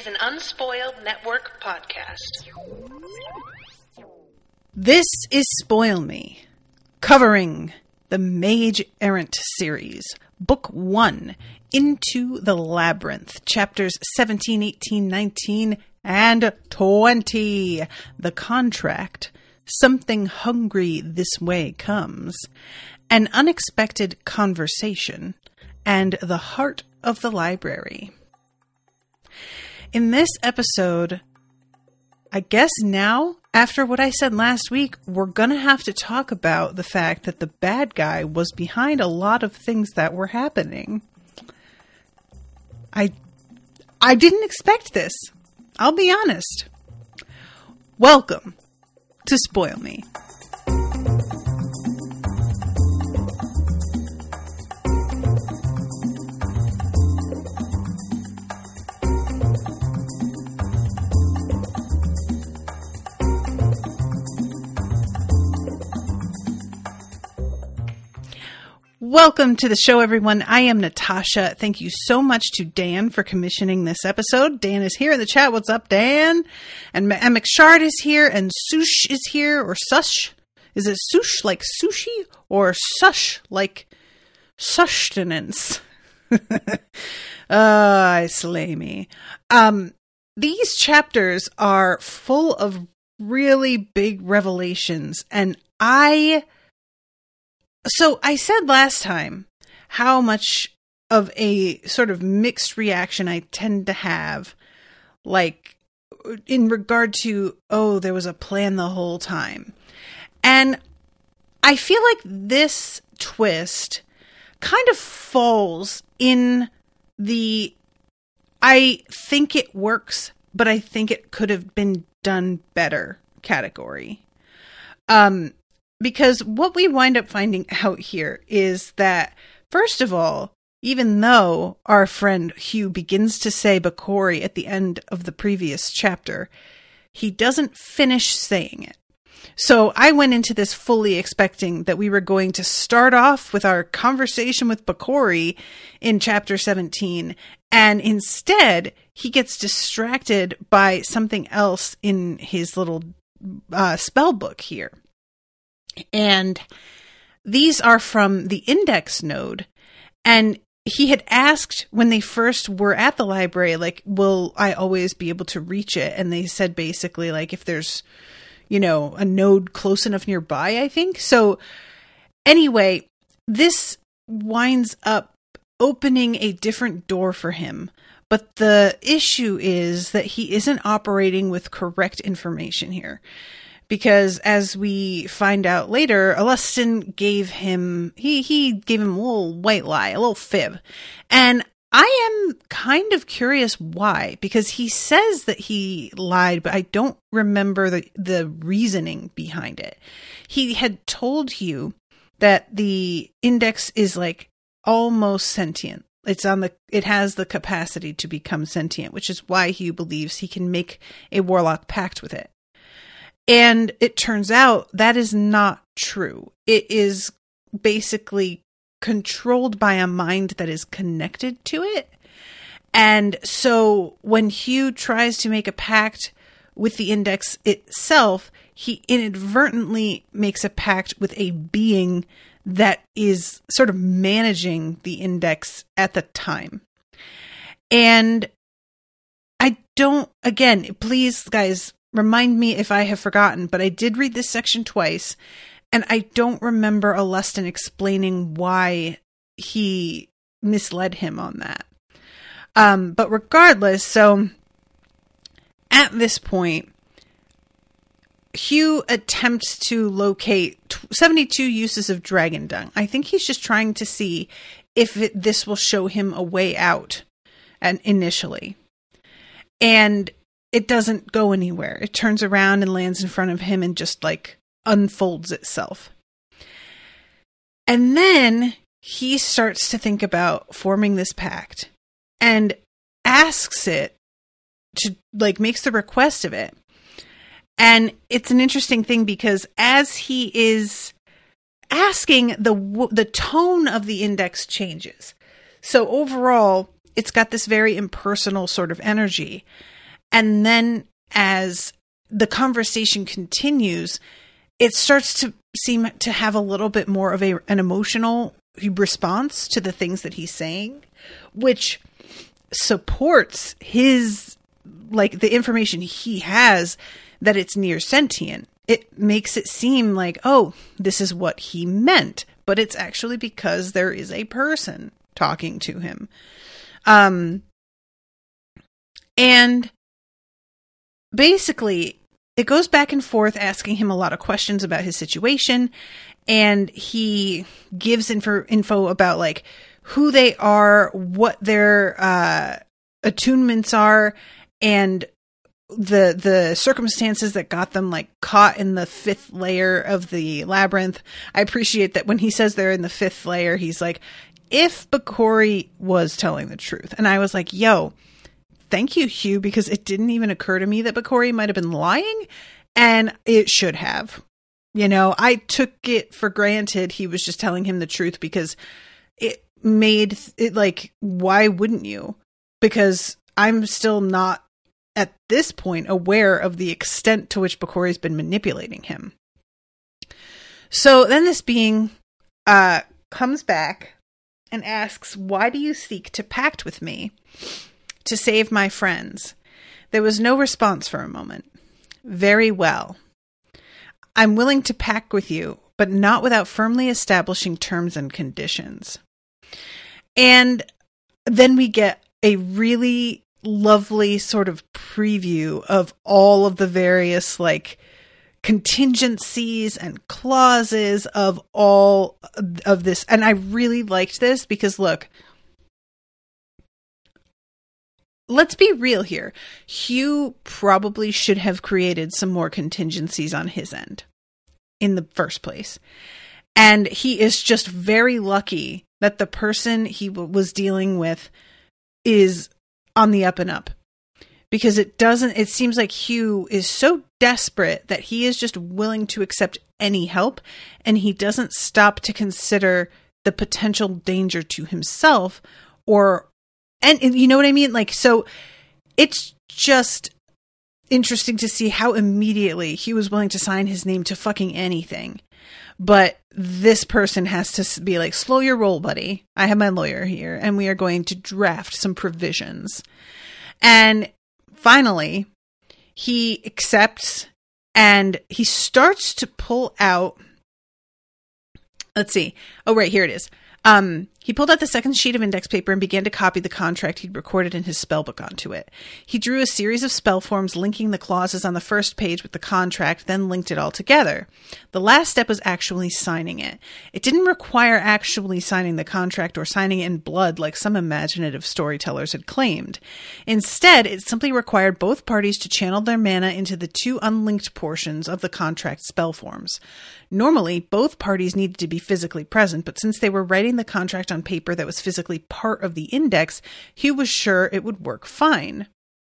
an Unspoiled Network podcast. This is Spoil Me, covering the Mage Errant series, Book 1, Into the Labyrinth, chapters 17, 18, 19, and 20. The Contract, Something Hungry This Way Comes, An Unexpected Conversation, and The Heart of the Library. In this episode, I guess now, after what I said last week, we're going to have to talk about the fact that the bad guy was behind a lot of things that were happening. I didn't expect this. I'll be honest. Welcome to Spoil Me. Welcome to the show, everyone. I am Natasha. Thank you so much to Dan for commissioning this episode. Dan is here in the chat. What's up, Dan? And McShard is here, and Sush is here, or Sush. Is it Sush like sushi, or Sush like sustenance? I slay me. These chapters are full of really big revelations, and So I said last time how much of a sort of mixed reaction I tend to have, like in regard to, oh, there was a plan the whole time. And I feel like this twist kind of falls in the, I think it works, but I think it could have been done better category. Because what we wind up finding out here is that, first of all, even though our friend Hugh begins to say Bakori at the end of the previous chapter, he doesn't finish saying it. So I went into this fully expecting that we were going to start off with our conversation with Bakori in chapter 17, and instead he gets distracted by something else in his little spell book here. And these are from the index node. And he had asked when they first were at the library, like, will I always be able to reach it? And they said basically, like, if there's, you know, a node close enough nearby, I think. So anyway, this winds up opening a different door for him. But the issue is that he isn't operating with correct information here. Because as we find out later, Alustin gave him, he gave him a little white lie, a little fib. And I am kind of curious why, because he says that he lied, but I don't remember the reasoning behind it. He had told you that the index is like almost sentient. It has the capacity to become sentient, which is why Hugh believes he can make a warlock pact with it. And it turns out that is not true. It is basically controlled by a mind that is connected to it. And so when Hugh tries to make a pact with the index itself, he inadvertently makes a pact with a being that is sort of managing the index at the time. And again, please, guys, remind me if I have forgotten, but I did read this section twice, and I don't remember Alustin explaining why he misled him on that. But regardless, so at this point, Hugh attempts to locate 72 uses of dragon dung. I think he's just trying to see if this will show him a way out initially. And it doesn't go anywhere. It turns around and lands in front of him and just like unfolds itself. And then he starts to think about forming this pact and asks it to, like, makes the request of it. And it's an interesting thing because as he is asking, the tone of the index changes. So overall, it's got this very impersonal sort of energy. And then as the conversation continues, it starts to seem to have a little bit more of an emotional response to the things that he's saying, which supports his, like, the information he has that it's near sentient. It makes it seem like, oh, this is what he meant, but it's actually because there is a person talking to him. And basically, it goes back and forth asking him a lot of questions about his situation, and he gives info about, like, who they are, what their attunements are, and the circumstances that got them, like, caught in the 5th layer of the labyrinth. I appreciate that when he says they're in the 5th layer, he's like, if Bakori was telling the truth. And I was like, yo, thank you, Hugh, because it didn't even occur to me that Bakori might have been lying, and it should have. You know, I took it for granted he was just telling him the truth because it made it like, why wouldn't you? Because I'm still not at this point aware of the extent to which Bakori's been manipulating him. So then this being comes back and asks, why do you seek to pact with me to save my friends? There was no response for a moment. Very well. I'm willing to pact with you, but not without firmly establishing terms and conditions. And then we get a really lovely sort of preview of all of the various, like, contingencies and clauses of all of this. And I really liked this because, look, let's be real here. Hugh probably should have created some more contingencies on his end in the first place. And he is just very lucky that the person he was dealing with is on the up and up. Because it seems like Hugh is so desperate that he is just willing to accept any help, and he doesn't stop to consider the potential danger to himself and you know what I mean? Like, so it's just interesting to see how immediately he was willing to sign his name to fucking anything. But this person has to be like, slow your roll, buddy. I have my lawyer here, and we are going to draft some provisions. And finally, he accepts, and he starts to pull out. Let's see. Oh, right, here it is. He pulled out the second sheet of index paper and began to copy the contract he'd recorded in his spellbook onto it. He drew a series of spell forms linking the clauses on the first page with the contract, then linked it all together. The last step was actually signing it. It didn't require actually signing the contract or signing it in blood like some imaginative storytellers had claimed. Instead, it simply required both parties to channel their mana into the 2 unlinked portions of the contract spell forms. Normally, both parties needed to be physically present, but since they were writing the contract on paper that was physically part of the index, Hugh was sure it would work fine.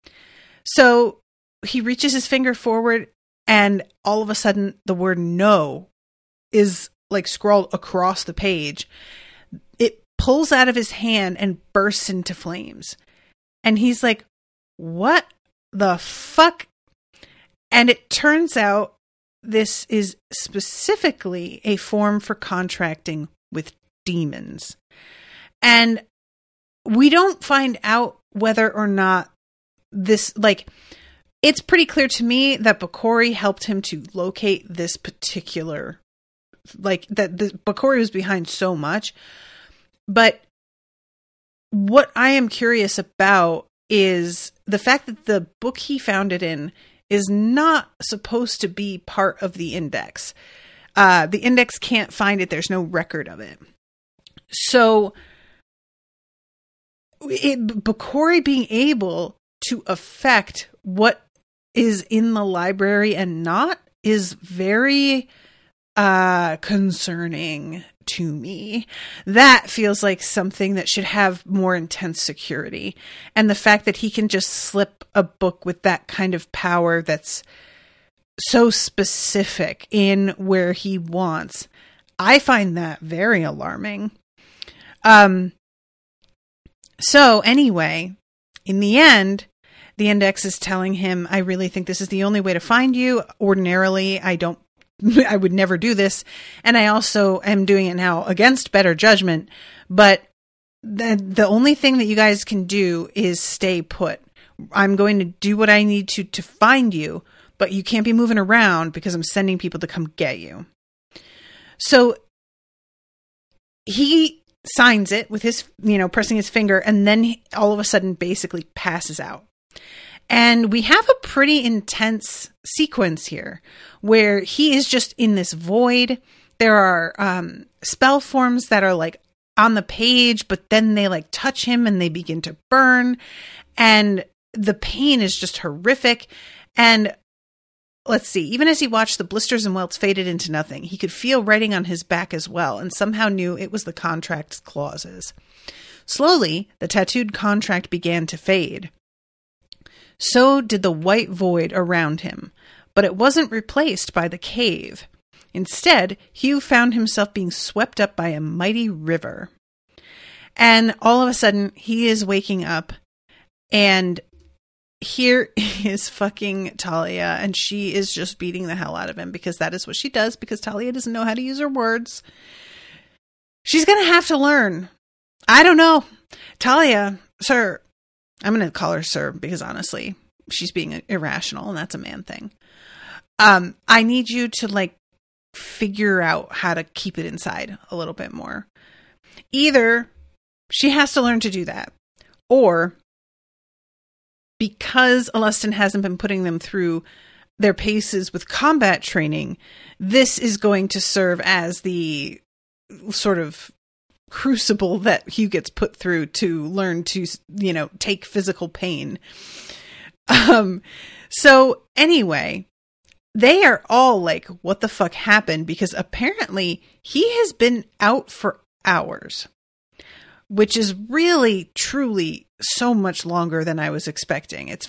So he reaches his finger forward, and all of a sudden the word no is like scrawled across the page. It pulls out of his hand and bursts into flames. And he's like, what the fuck? And it turns out this is specifically a form for contracting with demons. And we don't find out whether or not this, like, it's pretty clear to me that Bakori helped him to locate this particular, like, that Bakori was behind so much. But what I am curious about is the fact that the book he found it in is not supposed to be part of the index. The index can't find it. There's no record of it. So Bakori being able to affect what is in the library and not is very concerning to me. That feels like something that should have more intense security. And the fact that he can just slip a book with that kind of power that's so specific in where he wants, I find that very alarming. So anyway, in the end, the index is telling him, I really think this is the only way to find you. Ordinarily, I would never do this. And I also am doing it now against better judgment. But the only thing that you guys can do is stay put. I'm going to do what I need to find you, but you can't be moving around because I'm sending people to come get you. So he signs it with his, pressing his finger, and then he, all of a sudden, basically passes out. And we have a pretty intense sequence here where he is just in this void. There are spell forms that are like on the page, but then they like touch him and they begin to burn. And the pain is just horrific. And let's see, even as he watched the blisters and welts faded into nothing, he could feel writing on his back as well, and somehow knew it was the contract's clauses. Slowly, the tattooed contract began to fade. So did the white void around him, but it wasn't replaced by the cave. Instead, Hugh found himself being swept up by a mighty river. And all of a sudden, he is waking up, and here is fucking Talia, and she is just beating the hell out of him, because that is what she does, because Talia doesn't know how to use her words. She's going to have to learn. I don't know. Talia, sir, I'm going to call her sir, because honestly, she's being irrational, and that's a man thing. I need you to figure out how to keep it inside a little bit more. Either she has to learn to do that, or because Alustin hasn't been putting them through their paces with combat training, this is going to serve as the sort of crucible that Hugh gets put through to learn to, take physical pain. So anyway, they are all like, what the fuck happened? Because apparently he has been out for hours, which is really, truly so much longer than I was expecting. It's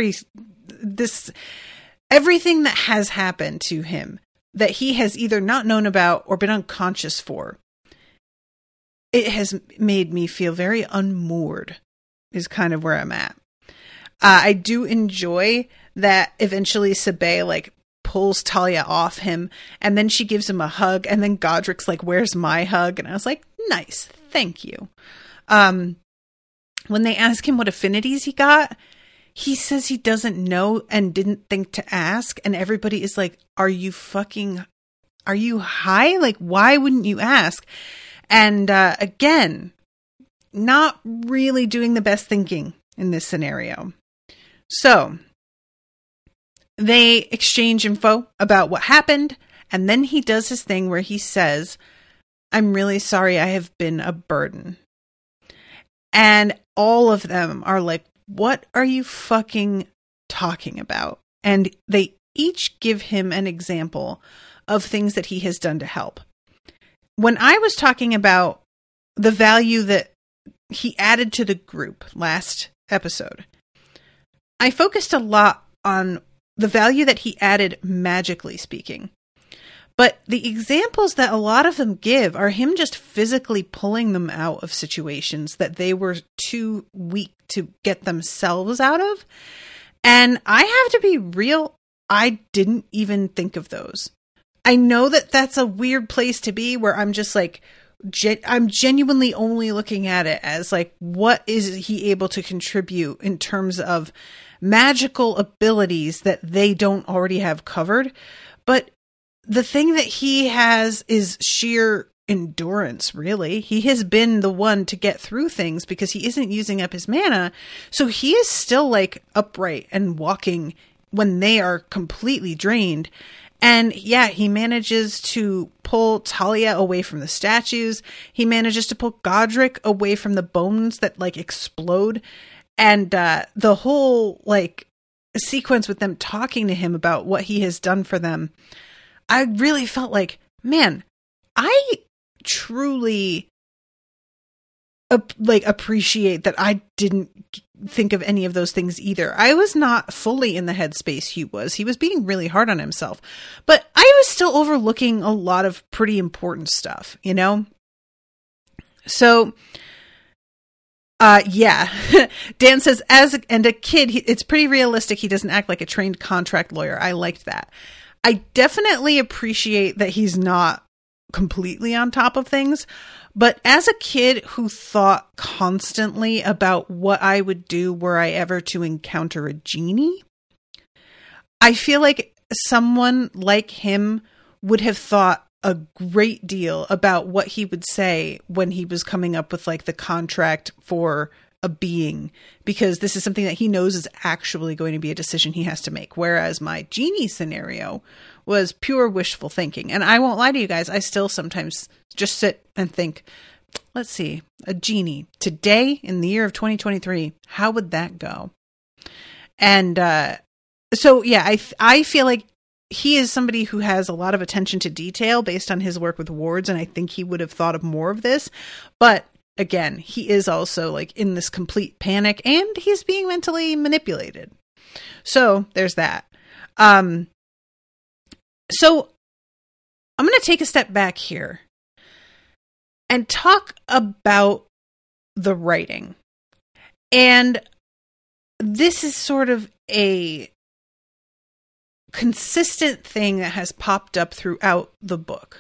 everything that has happened to him that he has either not known about or been unconscious for, it has made me feel very unmoored, is kind of where I'm at. I do enjoy that eventually Sabé pulls Talia off him, and then she gives him a hug, and then Godric's like, where's my hug? And I was like, nice, thank you. When they ask him what affinities he got, he says he doesn't know and didn't think to ask, and everybody is like, are you high? Why wouldn't you ask? And again, not really doing the best thinking in this scenario. So they exchange info about what happened, and then he does his thing where he says, I'm really sorry I have been a burden. And all of them are like, what are you fucking talking about? And they each give him an example of things that he has done to help. When I was talking about the value that he added to the group last episode, I focused a lot on the value that he added magically speaking. But the examples that a lot of them give are him just physically pulling them out of situations that they were too weak to get themselves out of. And I have to be real, I didn't even think of those. I know that that's a weird place to be where I'm just I'm genuinely only looking at it as what is he able to contribute in terms of magical abilities that they don't already have covered. But the thing that he has is sheer endurance, really. He has been the one to get through things because he isn't using up his mana. So he is still upright and walking when they are completely drained. And yeah, he manages to pull Talia away from the statues. He manages to pull Godric away from the bones that explode. And the whole sequence with them talking to him about what he has done for them, I really felt man, I truly appreciate that I didn't think of any of those things either. I was not fully in the headspace he was. He was being really hard on himself, but I was still overlooking a lot of pretty important stuff, So Yeah. Dan says, and a kid, it's pretty realistic. He doesn't act like a trained contract lawyer. I liked that. I definitely appreciate that he's not completely on top of things. But as a kid who thought constantly about what I would do were I ever to encounter a genie, I feel like someone like him would have thought a great deal about what he would say when he was coming up with like the contract for a being, because this is something that he knows is actually going to be a decision he has to make. Whereas my genie scenario was pure wishful thinking. And I won't lie to you guys, I still sometimes just sit and think, let's see, a genie today in the year of 2023, how would that go? And so, yeah, I feel like he is somebody who has a lot of attention to detail based on his work with wards, and I think he would have thought of more of this. But again, he is also like in this complete panic, and he's being mentally manipulated. So there's that. So I'm going to take a step back here and talk about the writing. And this is sort of a consistent thing that has popped up throughout the book.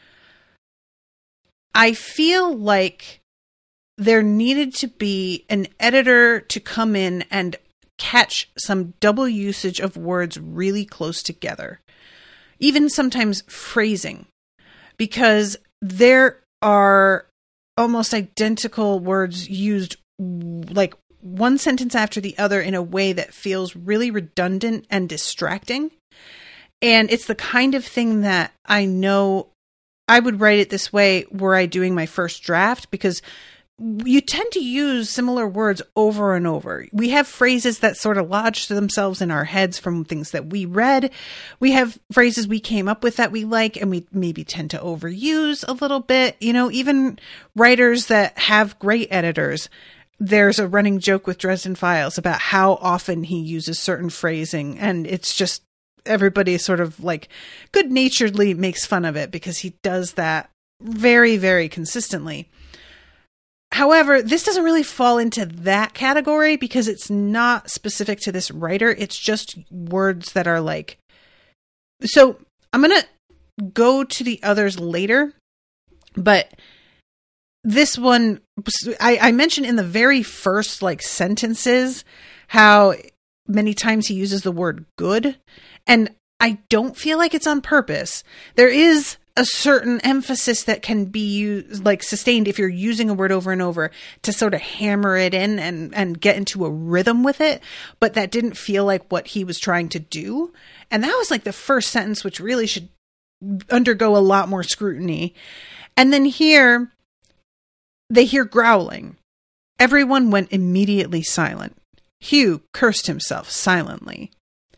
I feel like there needed to be an editor to come in and catch some double usage of words really close together. Even sometimes phrasing, because there are almost identical words used like one sentence after the other in a way that feels really redundant and distracting. And it's the kind of thing that I know I would write it this way were I doing my first draft, because you tend to use similar words over and over. We have phrases that sort of lodge themselves in our heads from things that we read. We have phrases we came up with that we like, and we maybe tend to overuse a little bit. You know, even writers that have great editors, there's a running joke with Dresden Files about how often he uses certain phrasing, and it's just everybody sort of like good-naturedly makes fun of it because he does that very, very consistently. However, this doesn't really fall into that category because it's not specific to this writer. It's just words that are like... So I'm going to go to the others later, but this one, I mentioned in the very first like sentences how many times he uses the word good, and I don't feel like it's on purpose. There is a certain emphasis that can be used, like sustained if you're using a word over and over to sort of hammer it in and get into a rhythm with it. But that didn't feel like what he was trying to do. And that was like the first sentence, which really should undergo a lot more scrutiny. And then here, they hear growling. Everyone went immediately silent. Hugh cursed himself silently.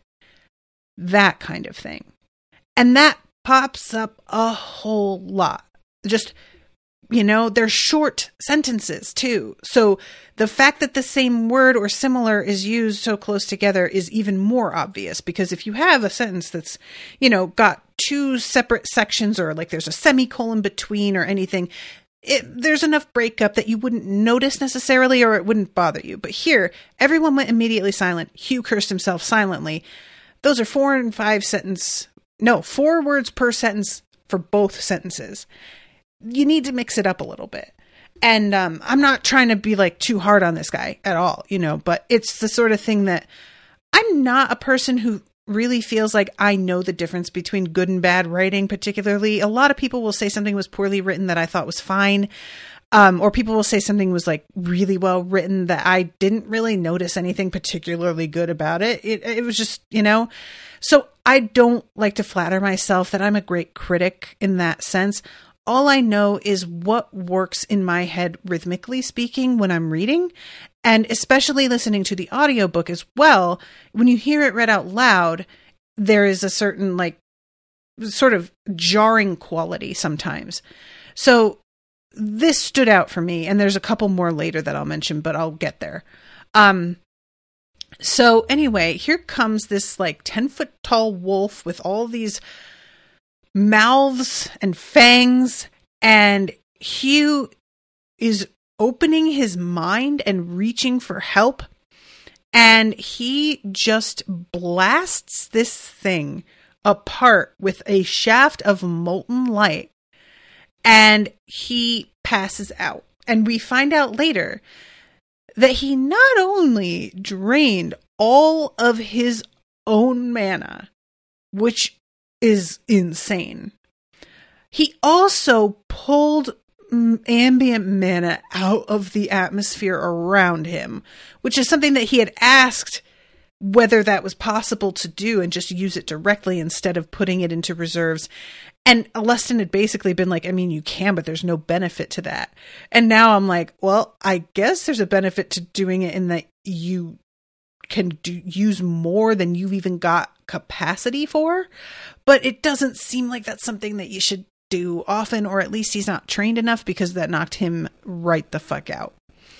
That kind of thing. And that pops up a whole lot. Just, you know, they're short sentences too. So the fact that the same word or similar is used so close together is even more obvious, because if you have a sentence that's, you know, got two separate sections, or like there's a semicolon between or anything, there's enough breakup that you wouldn't notice necessarily, or it wouldn't bother you. But here, everyone went immediately silent. Hugh cursed himself silently. Those are 4 and 5 sentences. No, 4 words per sentence for both sentences. You need to mix it up a little bit. And I'm not trying to be like too hard on this guy at all, you know, but it's the sort of thing that I'm not a person who really feels like I know the difference between good and bad writing, particularly. A lot of people will say something was poorly written that I thought was fine. Or people will say something was like really well written that I didn't really notice anything particularly good about it. It was just, you know, so I don't like to flatter myself that I'm a great critic in that sense. All I know is what works in my head, rhythmically speaking, when I'm reading, and especially listening to the audiobook as well. When you hear it read out loud, there is a certain like sort of jarring quality sometimes. So this stood out for me, and there's a couple more later that I'll mention, but I'll get there. So anyway, here comes this like 10-foot tall wolf with all these mouths and fangs, and Hugh is opening his mind and reaching for help. And he just blasts this thing apart with a shaft of molten light. And he passes out. And we find out later that he not only drained all of his own mana, which is insane, he also pulled ambient mana out of the atmosphere around him, which is something that he had asked whether that was possible to do and just use it directly instead of putting it into reserves. And Alustin had basically been like, I mean, you can, but there's no benefit to that. And now I'm like, well, I guess there's a benefit to doing it in that you can use more than you've even got capacity for. But it doesn't seem like that's something that you should do often, or at least he's not trained enough, because that knocked him right the fuck out.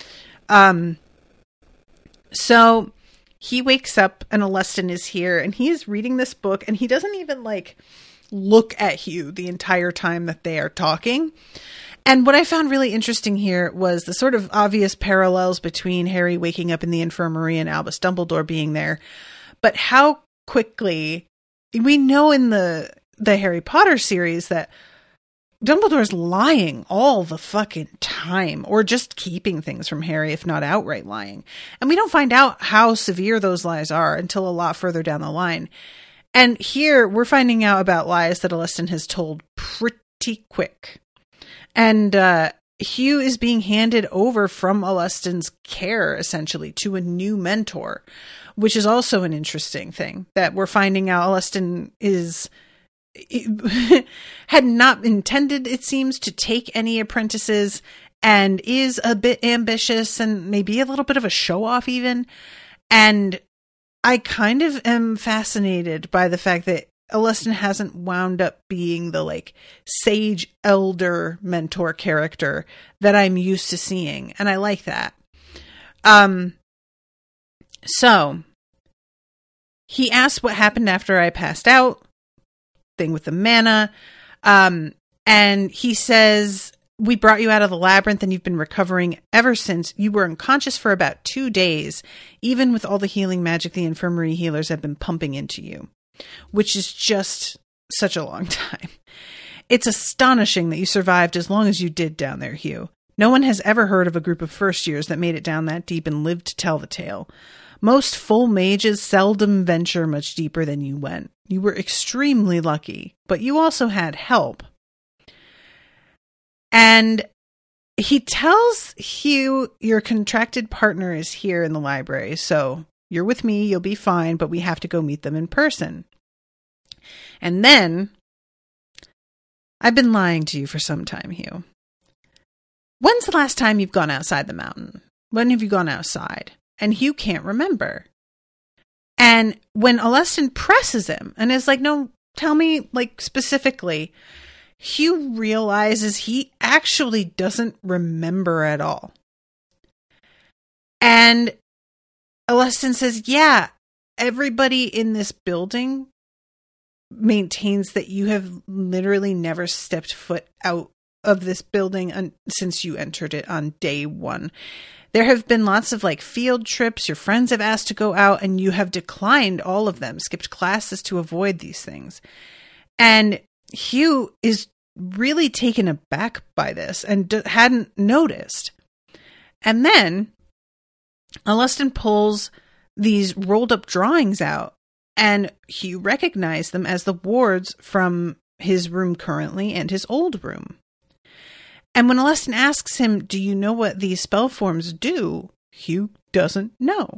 So he wakes up and Alustin is here and he is reading this book, and he doesn't even like look at Hugh the entire time that they are talking. And what I found really interesting here was the sort of obvious parallels between Harry waking up in the infirmary and Albus Dumbledore being there, but how quickly we know in the Harry Potter series that Dumbledore's lying all the fucking time, or just keeping things from Harry, if not outright lying. And we don't find out how severe those lies are until a lot further down the line. And here we're finding out about lies that Alustin has told pretty quick. And Hugh is being handed over from Alustin's care, essentially, to a new mentor, which is also an interesting thing that we're finding out Alustin had not intended, it seems, to take any apprentices, and is a bit ambitious and maybe a little bit of a show-off even. And I kind of am fascinated by the fact that Alustin hasn't wound up being the like sage elder mentor character that I'm used to seeing. And I like that. So he asked what happened after I passed out, thing with the mana. And he says, we brought you out of the labyrinth and you've been recovering ever since. You were unconscious for about 2 days, even with all the healing magic the infirmary healers have been pumping into you, which is just such a long time. It's astonishing that you survived as long as you did down there, Hugh. No one has ever heard of a group of first years that made it down that deep and lived to tell the tale. Most full mages seldom venture much deeper than you went. You were extremely lucky, but you also had help. And he tells Hugh, your contracted partner is here in the library, so you're with me, you'll be fine, but we have to go meet them in person. And then, I've been lying to you for some time, Hugh. When's the last time you've gone outside the mountain? When have you gone outside? And Hugh can't remember. And when Alustin presses him and is like, no, tell me like specifically, Hugh realizes he actually doesn't remember at all. And Alustin says, yeah, everybody in this building maintains that you have literally never stepped foot out of this building since you entered it on day one. There have been lots of like field trips. Your friends have asked to go out and you have declined all of them, skipped classes to avoid these things. And Hugh is really taken aback by this and hadn't noticed. And then Alustin pulls these rolled up drawings out, and Hugh recognized them as the wards from his room currently and his old room. And when Alustin asks him, do you know what these spell forms do? Hugh doesn't know.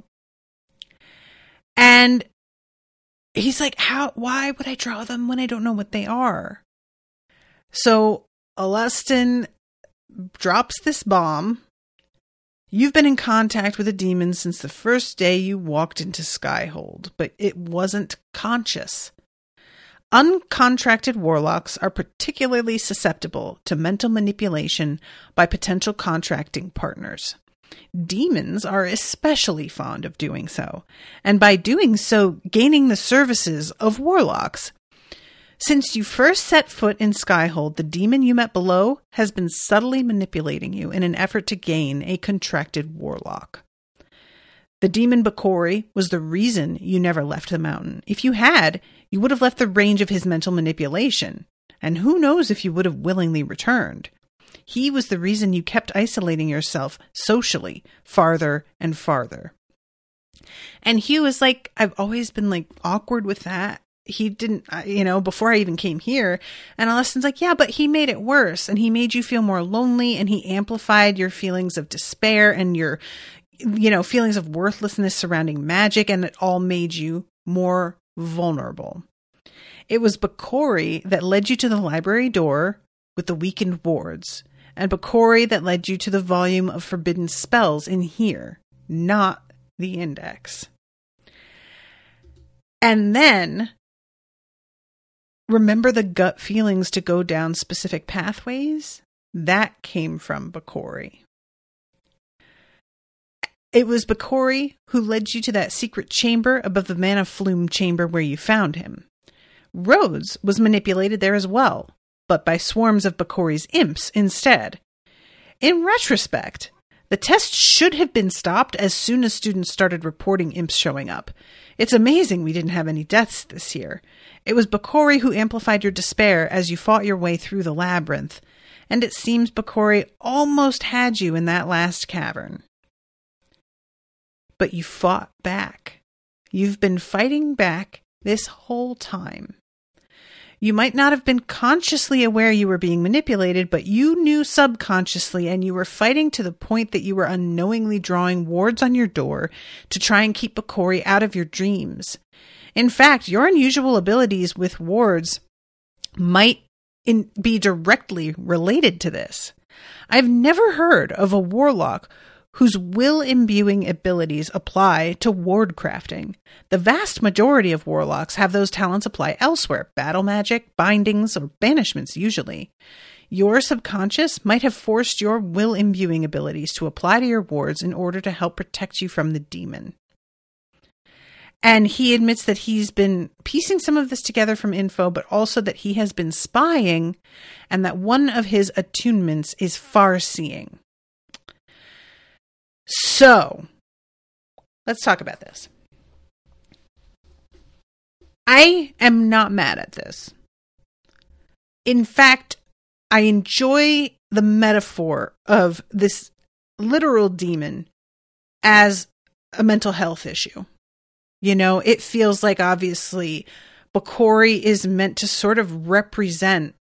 And he's like, why would I draw them when I don't know what they are? So Alustin drops this bomb. You've been in contact with a demon since the first day you walked into Skyhold, but it wasn't conscious. Uncontracted warlocks are particularly susceptible to mental manipulation by potential contracting partners. Demons are especially fond of doing so, and by doing so, gaining the services of warlocks. Since you first set foot in Skyhold, the demon you met below has been subtly manipulating you in an effort to gain a contracted warlock. The demon Bakori was the reason you never left the mountain. If you had, you would have left the range of his mental manipulation, and who knows if you would have willingly returned. He was the reason you kept isolating yourself socially farther and farther. And Hugh is like, I've always been like awkward with that. He didn't, before I even came here. And Alessan's like, yeah, but he made it worse. And he made you feel more lonely, and he amplified your feelings of despair and your, feelings of worthlessness surrounding magic. And it all made you more vulnerable. It was Bakori that led you to the library door with the weakened wards, and Bakori that led you to the volume of forbidden spells in here, not the index. And then, remember the gut feelings to go down specific pathways? That came from Bakori. It was Bakori who led you to that secret chamber above the Mana Flume chamber where you found him. Rhodes was manipulated there as well, but by swarms of Bakori's imps instead. In retrospect, the test should have been stopped as soon as students started reporting imps showing up. It's amazing we didn't have any deaths this year. It was Bakori who amplified your despair as you fought your way through the labyrinth, and it seems Bakori almost had you in that last cavern. But you fought back. You've been fighting back this whole time. You might not have been consciously aware you were being manipulated, but you knew subconsciously, and you were fighting to the point that you were unknowingly drawing wards on your door to try and keep Bakori out of your dreams. In fact, your unusual abilities with wards might be directly related to this. I've never heard of a warlock whose will-imbuing abilities apply to ward crafting. The vast majority of warlocks have those talents apply elsewhere, battle magic, bindings, or banishments usually. Your subconscious might have forced your will-imbuing abilities to apply to your wards in order to help protect you from the demon. And he admits that he's been piecing some of this together from info, but also that he has been spying, and that one of his attunements is far-seeing. So, let's talk about this. I am not mad at this. In fact, I enjoy the metaphor of this literal demon as a mental health issue. It feels like obviously Bakori is meant to sort of represent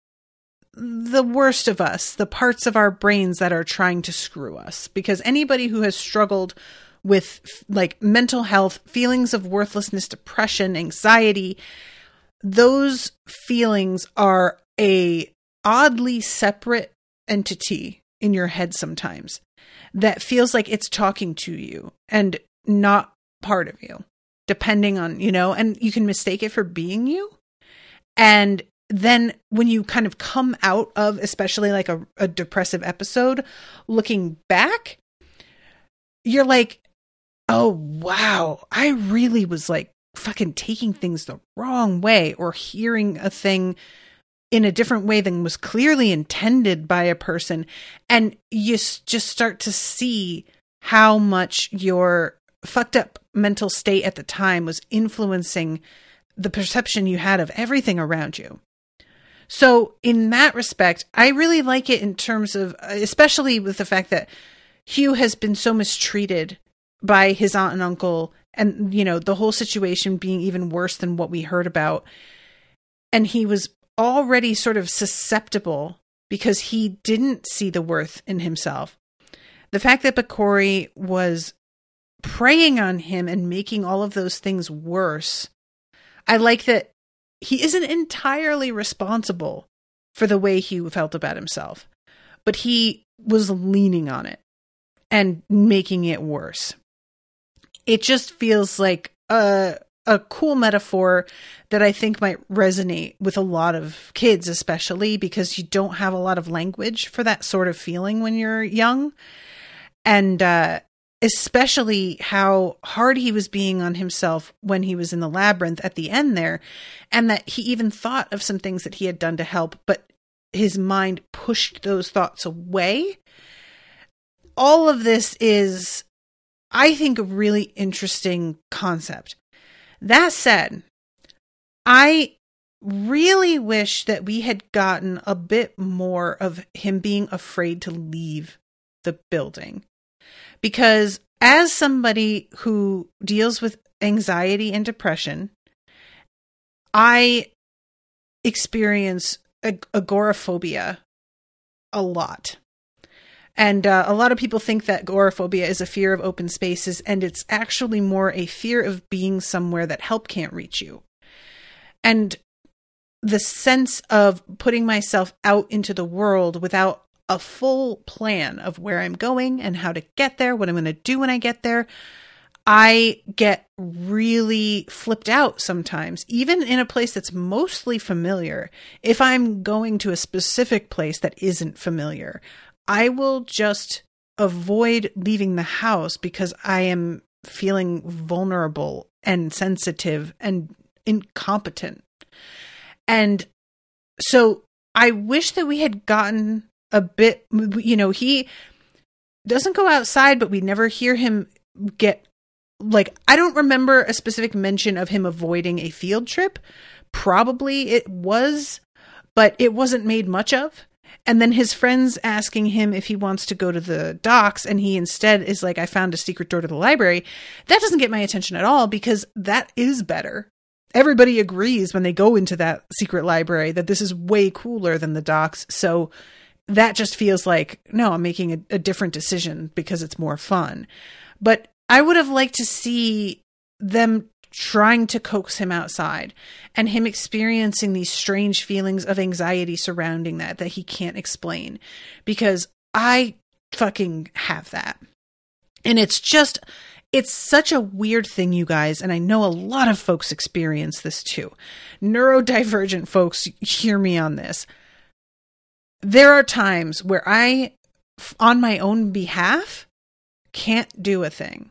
the worst of us, the parts of our brains that are trying to screw us. Because anybody who has struggled with like mental health, feelings of worthlessness, depression, anxiety, those feelings are a oddly separate entity in your head sometimes that feels like it's talking to you and not part of you, depending on, and you can mistake it for being you. And then when you kind of come out of, especially like a depressive episode, looking back, you're like, oh, wow, I really was like fucking taking things the wrong way, or hearing a thing in a different way than was clearly intended by a person. And you just start to see how much your fucked up mental state at the time was influencing the perception you had of everything around you. So in that respect, I really like it in terms of, especially with the fact that Hugh has been so mistreated by his aunt and uncle, and, the whole situation being even worse than what we heard about. And he was already sort of susceptible because he didn't see the worth in himself. The fact that Bakori was preying on him and making all of those things worse, I like that he isn't entirely responsible for the way he felt about himself, but he was leaning on it and making it worse. It just feels like a cool metaphor that I think might resonate with a lot of kids, especially because you don't have a lot of language for that sort of feeling when you're young. And especially how hard he was being on himself when he was in the labyrinth at the end there, and that he even thought of some things that he had done to help, but his mind pushed those thoughts away. All of this is, I think, a really interesting concept. That said, I really wish that we had gotten a bit more of him being afraid to leave the building. Because as somebody who deals with anxiety and depression, I experience agoraphobia a lot. And a lot of people think that agoraphobia is a fear of open spaces, and it's actually more a fear of being somewhere that help can't reach you. And the sense of putting myself out into the world without a full plan of where I'm going and how to get there, what I'm going to do when I get there, I get really flipped out sometimes, even in a place that's mostly familiar. If I'm going to a specific place that isn't familiar, I will just avoid leaving the house because I am feeling vulnerable and sensitive and incompetent. And so I wish that we had gotten a bit, he doesn't go outside, but we never hear him get, I don't remember a specific mention of him avoiding a field trip. Probably it was, but it wasn't made much of. And then his friends asking him if he wants to go to the docks, and he instead is like, I found a secret door to the library. That doesn't get my attention at all, because that is better. Everybody agrees when they go into that secret library that this is way cooler than the docks. So that just feels like, no, I'm making a different decision because it's more fun. But I would have liked to see them trying to coax him outside and him experiencing these strange feelings of anxiety surrounding that he can't explain, because I fucking have that. And it's such a weird thing, you guys. And I know a lot of folks experience this too. Neurodivergent folks, hear me on this. There are times where I, on my own behalf, can't do a thing.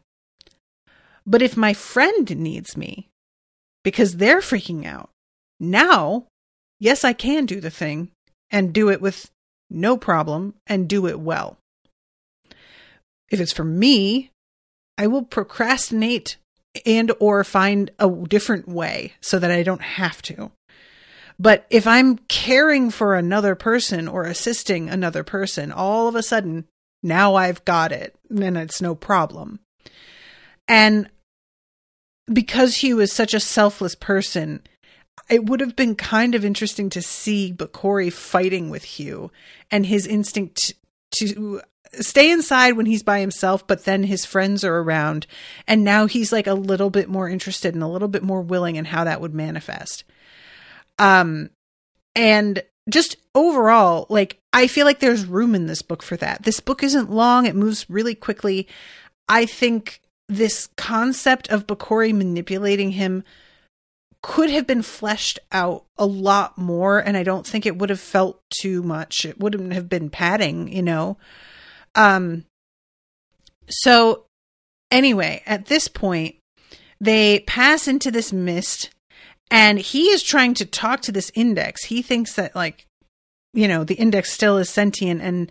But if my friend needs me because they're freaking out, now, yes, I can do the thing and do it with no problem and do it well. If it's for me, I will procrastinate and or find a different way so that I don't have to. But if I'm caring for another person or assisting another person, all of a sudden, now I've got it and it's no problem. And because Hugh is such a selfless person, it would have been kind of interesting to see Bakori fighting with Hugh and his instinct to stay inside when he's by himself, but then his friends are around. And now he's like a little bit more interested and a little bit more willing in how that would manifest. And just overall, I feel like there's room in this book for that. This book isn't long. It moves really quickly. I think this concept of Bakori manipulating him could have been fleshed out a lot more, and I don't think it would have felt too much. It wouldn't have been padding, So anyway, at this point, they pass into this mist, and he is trying to talk to this index. He thinks that, the index still is sentient, and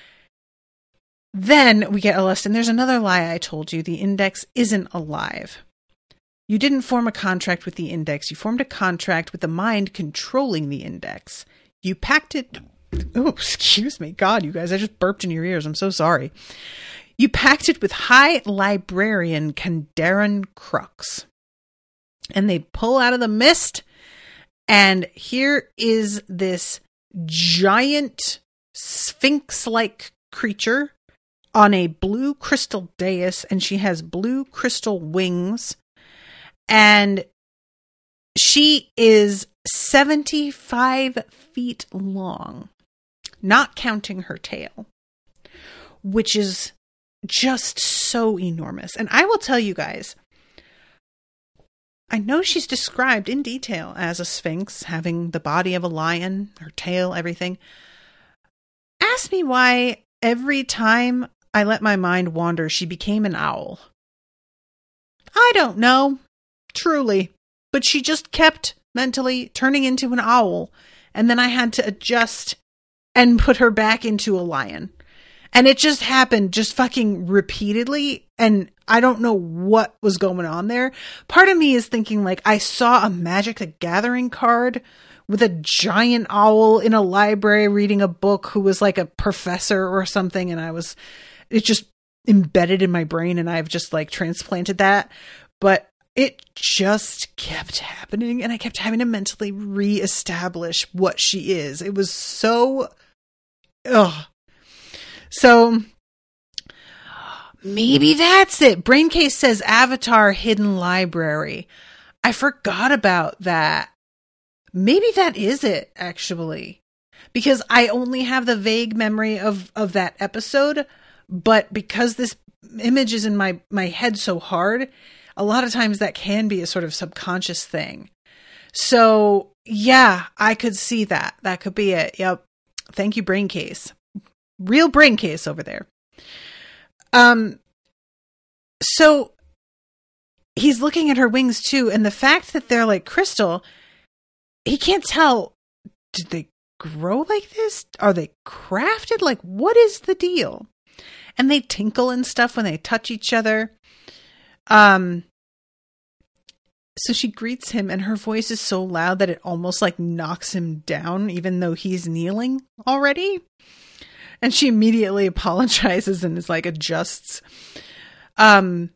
then we get a lesson. There's another lie I told you. The index isn't alive. You didn't form a contract with the index. You formed a contract with the mind controlling the index. You packed it. Oh, excuse me. God, you guys, I just burped in your ears. I'm so sorry. You packed it with High Librarian Kandarin Crux. And they pull out of the mist. And here is this giant sphinx-like creature on a blue crystal dais, and she has blue crystal wings, and she is 75 feet long, not counting her tail, which is just so enormous. And I will tell you guys, I know she's described in detail as a sphinx, having the body of a lion, her tail, everything. Ask me why every time I let my mind wander, she became an owl. I don't know, truly, but she just kept mentally turning into an owl, and then I had to adjust and put her back into a lion. And it just happened just fucking repeatedly, and I don't know what was going on there. Part of me is thinking, like, I saw a Magic the Gathering card with a giant owl in a library reading a book who was like a professor or something, and it just embedded in my brain, and I've just like transplanted that. But it just kept happening, and I kept having to mentally reestablish what she is. It was so... ugh. So, maybe that's it. Braincase says Avatar Hidden Library. I forgot about that. Maybe that is it, actually. Because I only have the vague memory of that episode, but because this image is in my head so hard, a lot of times that can be a sort of subconscious thing. So, yeah, I could see that. That could be it. Yep. Thank you, Braincase. Real Braincase over there. So he's looking at her wings too, and the fact that they're like crystal, he can't tell, did they grow like this? Are they crafted? Like, what is the deal? And they tinkle and stuff when they touch each other. So she greets him, and her voice is so loud that it almost like knocks him down, even though he's kneeling already. And she immediately apologizes and is like adjusts. And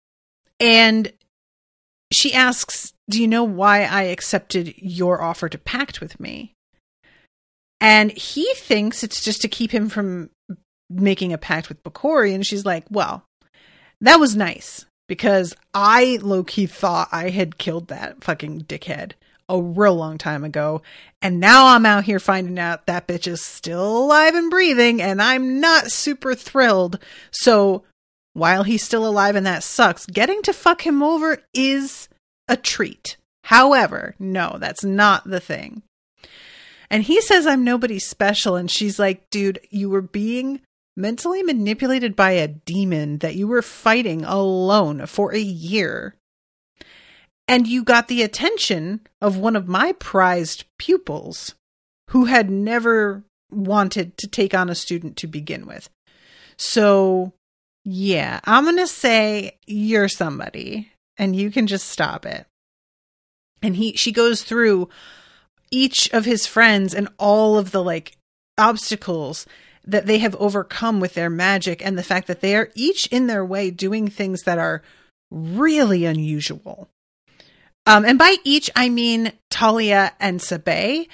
she asks, do you know why I accepted your offer to pact with me? And he thinks it's just to keep him from making a pact with Bokori. And she's like, well, that was nice, because I low-key thought I had killed that fucking dickhead a real long time ago. And now I'm out here finding out that bitch is still alive and breathing, and I'm not super thrilled. So while he's still alive and that sucks, getting to fuck him over is a treat. However, no, that's not the thing. And he says, I'm nobody special. And she's like, dude, you were being mentally manipulated by a demon that you were fighting alone for a year. And you got the attention of one of my prized pupils who had never wanted to take on a student to begin with. So, yeah, I'm going to say you're somebody, and you can just stop it. And she goes through each of his friends and all of the like obstacles that they have overcome with their magic, and the fact that they are each in their way doing things that are really unusual. And by each, I mean Talia and Sabé.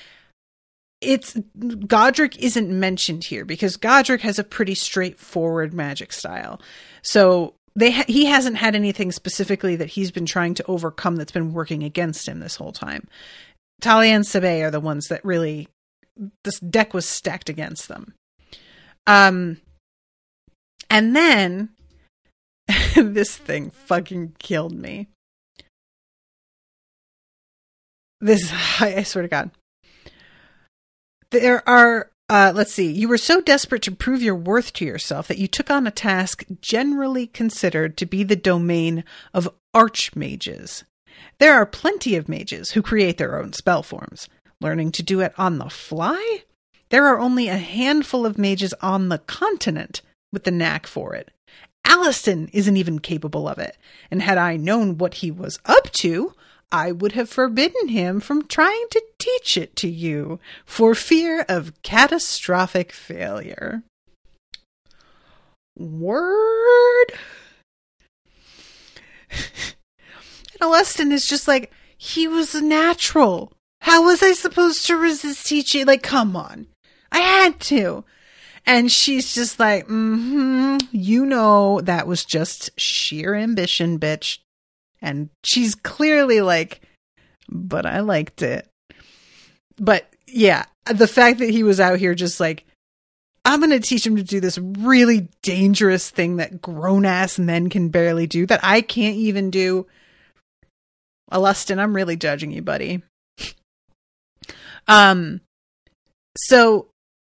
Godric isn't mentioned here because Godric has a pretty straightforward magic style. So he hasn't had anything specifically that he's been trying to overcome that's been working against him this whole time. Talia and Sabé are the ones that really, this deck was stacked against them. And then this thing fucking killed me. I swear to God. There are, let's see. You were so desperate to prove your worth to yourself that you took on a task generally considered to be the domain of archmages. There are plenty of mages who create their own spell forms. Learning to do it on the fly? There are only a handful of mages on the continent with the knack for it. Alaston isn't even capable of it. And had I known what he was up to, I would have forbidden him from trying to teach it to you for fear of catastrophic failure. Word? And Alaston is just like, he was a natural. How was I supposed to resist teaching? Like, come on. I had to. And she's just like, you know, that was just sheer ambition, bitch. And she's clearly like, but I liked it. But yeah, the fact that he was out here just like, I'm going to teach him to do this really dangerous thing that grown-ass men can barely do, that I can't even do. Alaston, I'm really judging you, buddy. So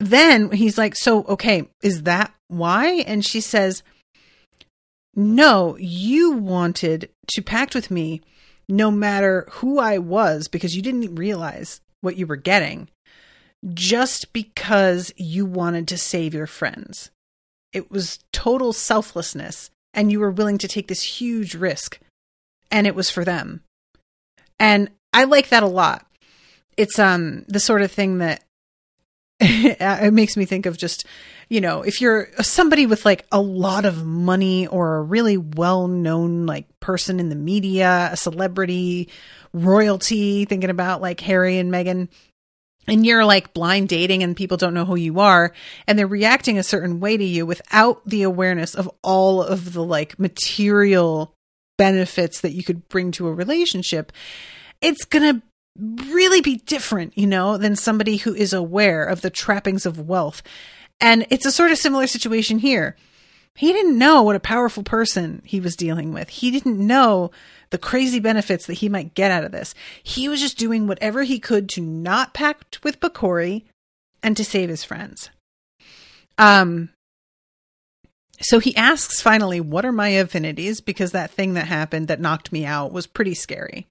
then he's like, so, okay, is that why? And she says, no, you wanted to pact with me no matter who I was because you didn't realize what you were getting just because you wanted to save your friends. It was total selflessness and you were willing to take this huge risk and it was for them. And I like that a lot. It's the sort of thing that it makes me think of just, if you're somebody with like a lot of money or a really well-known like person in the media, a celebrity, royalty, thinking about like Harry and Meghan, and you're like blind dating and people don't know who you are and they're reacting a certain way to you without the awareness of all of the like material benefits that you could bring to a relationship, it's going to really be different, than somebody who is aware of the trappings of wealth. And it's a sort of similar situation here. He didn't know what a powerful person he was dealing with. He didn't know the crazy benefits that he might get out of this. He was just doing whatever he could to not pact with Bakori and to save his friends. So he asks finally, what are my affinities? Because that thing that happened that knocked me out was pretty scary.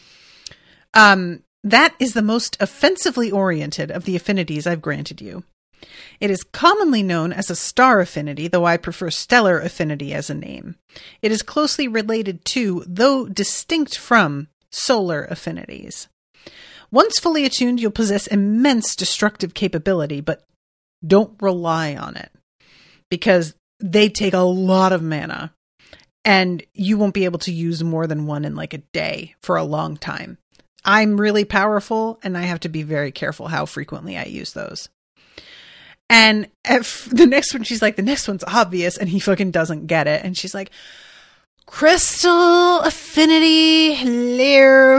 That is the most offensively oriented of the affinities I've granted you. It is commonly known as a star affinity, though I prefer stellar affinity as a name. It is closely related to, though distinct from, solar affinities. Once fully attuned, you'll possess immense destructive capability, but don't rely on it, because they take a lot of mana, and you won't be able to use more than one in like a day for a long time. I'm really powerful, and I have to be very careful how frequently I use those. And the next one, she's like, the next one's obvious, and he fucking doesn't get it. And she's like, crystal affinity, hello.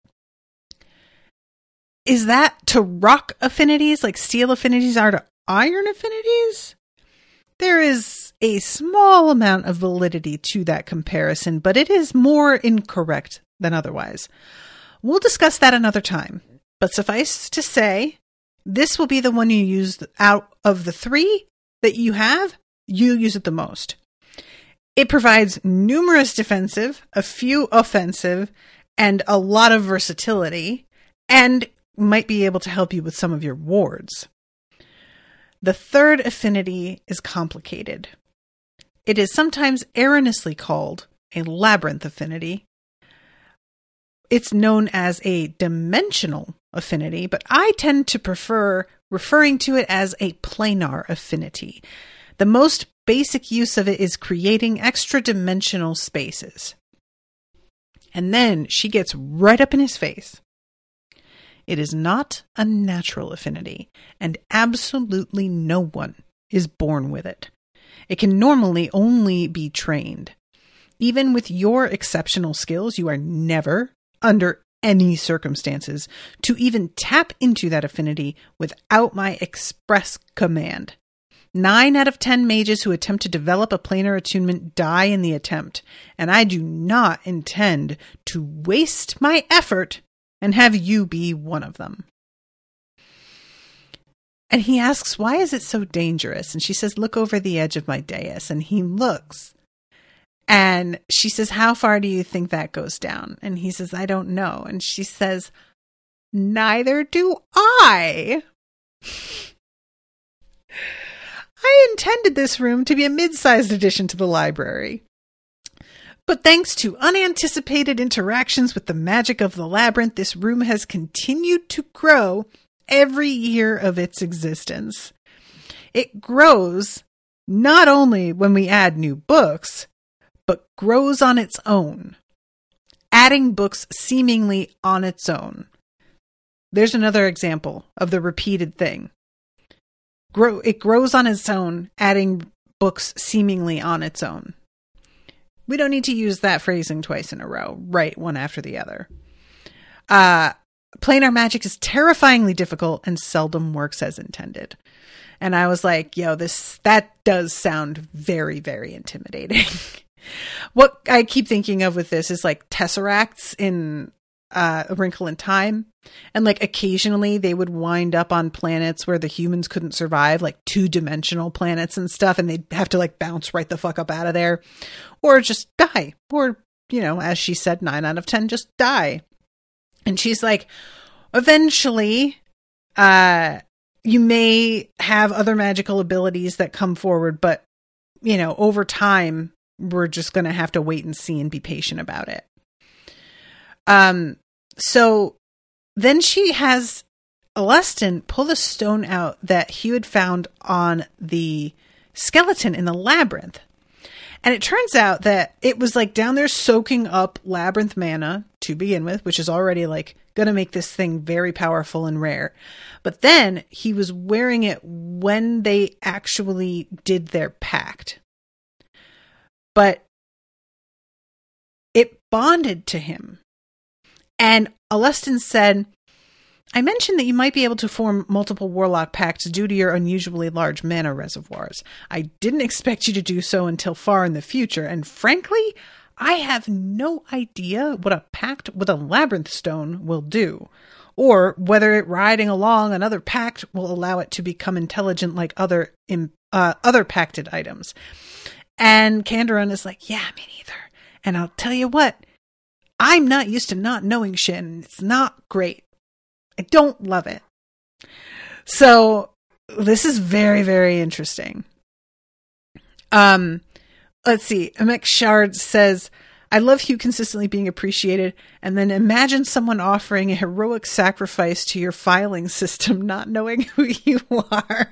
Is that to rock affinities like steel affinities are to iron affinities? There is a small amount of validity to that comparison, but it is more incorrect than otherwise. We'll discuss that another time, but suffice to say, this will be the one you use out of the three that you have, you use it the most. It provides numerous defensive, a few offensive, and a lot of versatility, and might be able to help you with some of your wards. The third affinity is complicated. It is sometimes erroneously called a labyrinth affinity. It's known as a dimensional affinity, but I tend to prefer referring to it as a planar affinity. The most basic use of it is creating extra dimensional spaces. And then she gets right up in his face. It is not a natural affinity, and absolutely no one is born with it. It can normally only be trained. Even with your exceptional skills, you are never, under any circumstances, to even tap into that affinity without my express command. 9 out of 10 mages who attempt to develop a planar attunement die in the attempt, and I do not intend to waste my effort and have you be one of them. And he asks, why is it so dangerous? And she says, look over the edge of my dais. And he looks. And she says, how far do you think that goes down? And he says, I don't know. And she says, neither do I. I intended this room to be a mid-sized addition to the library. But thanks to unanticipated interactions with the magic of the labyrinth, this room has continued to grow every year of its existence. It grows not only when we add new books, but grows on its own, adding books seemingly on its own. There's another example of the repeated thing. It grows on its own, adding books seemingly on its own. We don't need to use that phrasing twice in a row, right one after the other. Planar magic is terrifyingly difficult and seldom works as intended. And I was like, that does sound very, very intimidating. What I keep thinking of with this is like tesseracts in A Wrinkle in Time. And like occasionally they would wind up on planets where the humans couldn't survive, like 2-dimensional planets and stuff. And they'd have to like bounce right the fuck up out of there or just die. Or, you know, as she said, 9 out of 10, just die. And she's like, eventually, you may have other magical abilities that come forward, but, you know, over time, we're just going to have to wait and see and be patient about it. So then she has Alestin pull the stone out that Hugh had found on the skeleton in the labyrinth. And it turns out that it was like down there soaking up labyrinth mana to begin with, which is already like going to make this thing very powerful and rare. But then he was wearing it when they actually did their pact. But it bonded to him. And Alestin said, I mentioned that you might be able to form multiple warlock pacts due to your unusually large mana reservoirs. I didn't expect you to do so until far in the future, and frankly, I have no idea what a pact with a labyrinth stone will do, or whether it riding along another pact will allow it to become intelligent like other pacted items. And Kandarin is like, yeah, me neither. And I'll tell you what, I'm not used to not knowing shit, and it's not great. I don't love it. So this is very, very interesting. Let's see. Amek Shard says, I love Hugh consistently being appreciated. And then imagine someone offering a heroic sacrifice to your filing system, not knowing who you are.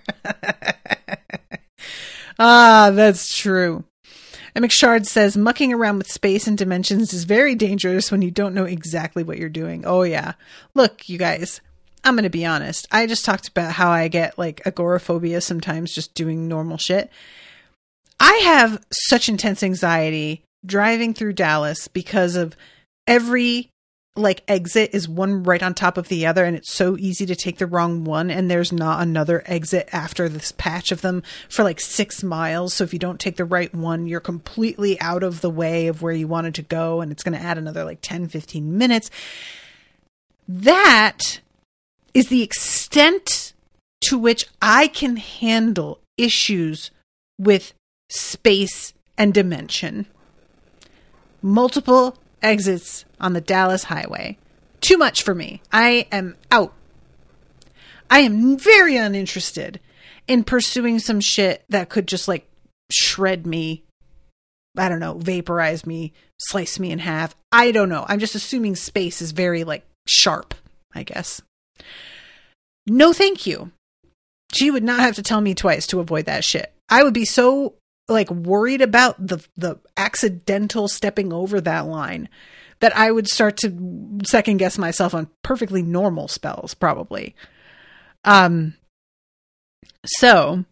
That's true. Amek Shard says, mucking around with space and dimensions is very dangerous when you don't know exactly what you're doing. Oh, yeah. Look, you guys, I'm going to be honest. I just talked about how I get like agoraphobia sometimes just doing normal shit. I have such intense anxiety driving through Dallas because of every like exit is one right on top of the other, and it's so easy to take the wrong one, and there's not another exit after this patch of them for like 6 miles. So if you don't take the right one, you're completely out of the way of where you wanted to go, and it's going to add another like 10-15 minutes. That is the extent to which I can handle issues with space and dimension. Multiple exits on the Dallas highway. Too much for me. I am out. I am very uninterested in pursuing some shit that could just like shred me. I don't know, vaporize me, slice me in half. I don't know. I'm just assuming space is very like sharp, I guess. No, thank you. She would not have to tell me twice to avoid that shit. I would be so like worried about the accidental stepping over that line that I would start to second guess myself on perfectly normal spells, probably. So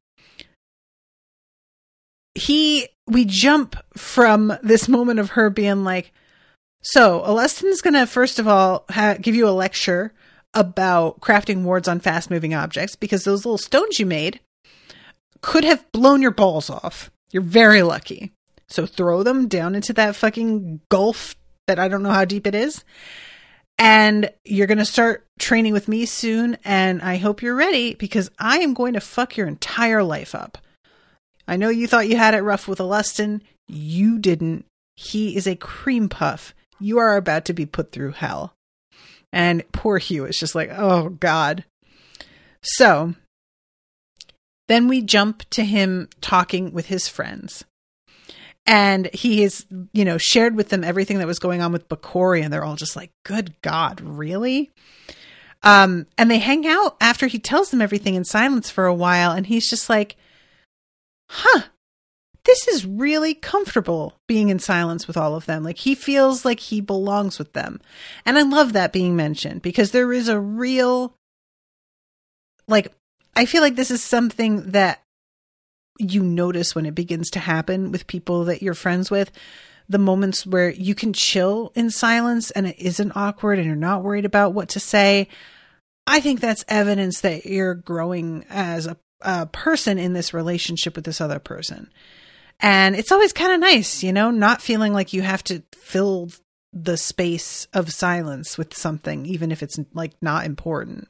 we jump from this moment of her being like, so Alestin's going to, first of all, give you a lecture about crafting wards on fast moving objects, because those little stones you made could have blown your balls off. You're very lucky. So throw them down into that fucking gulf that I don't know how deep it is. And you're going to start training with me soon. And I hope you're ready, because I am going to fuck your entire life up. I know you thought you had it rough with Alestin. You didn't. He is a cream puff. You are about to be put through hell. And poor Hugh is just like, oh God. So then we jump to him talking with his friends. And he has, you know, shared with them everything that was going on with Bakori, and they're all just like, good God, really? And they hang out after he tells them everything in silence for a while, and he's just like, huh, this is really comfortable being in silence with all of them. Like, he feels like he belongs with them. And I love that being mentioned, because there is a real, like, I feel like this is something that you notice when it begins to happen with people that you're friends with. The moments where you can chill in silence and it isn't awkward and you're not worried about what to say. I think that's evidence that you're growing as a person in this relationship with this other person. And it's always kind of nice, you know, not feeling like you have to fill the space of silence with something, even if it's like not important.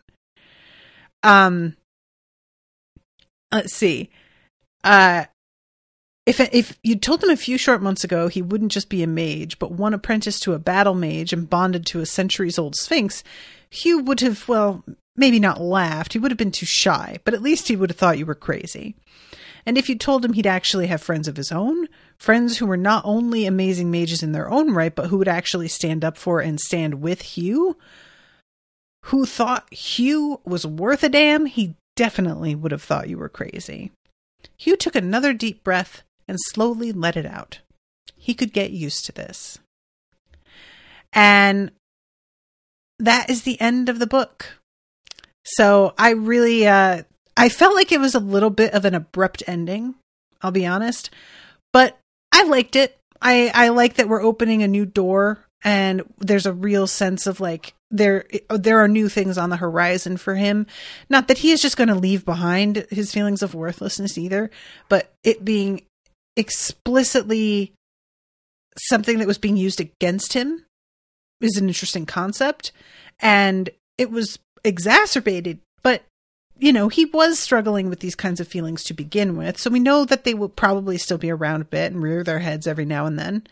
Let's see. If you told him a few short months ago he wouldn't just be a mage, but one apprenticed to a battle mage and bonded to a centuries-old sphinx, Hugh would have, well, maybe not laughed. He would have been too shy, but at least he would have thought you were crazy. And if you told him he'd actually have friends of his own, friends who were not only amazing mages in their own right, but who would actually stand up for and stand with Hugh, who thought Hugh was worth a damn, he definitely would have thought you were crazy. Hugh took another deep breath and slowly let it out. He could get used to this. And that is the end of the book. So I really, I felt like it was a little bit of an abrupt ending, I'll be honest, but I liked it. I like that we're opening a new door, and there's a real sense of like, there are new things on the horizon for him. Not that he is just going to leave behind his feelings of worthlessness either, but it being explicitly something that was being used against him is an interesting concept. And it was exacerbated, but you know, he was struggling with these kinds of feelings to begin with. So we know that they will probably still be around a bit and rear their heads every now and then.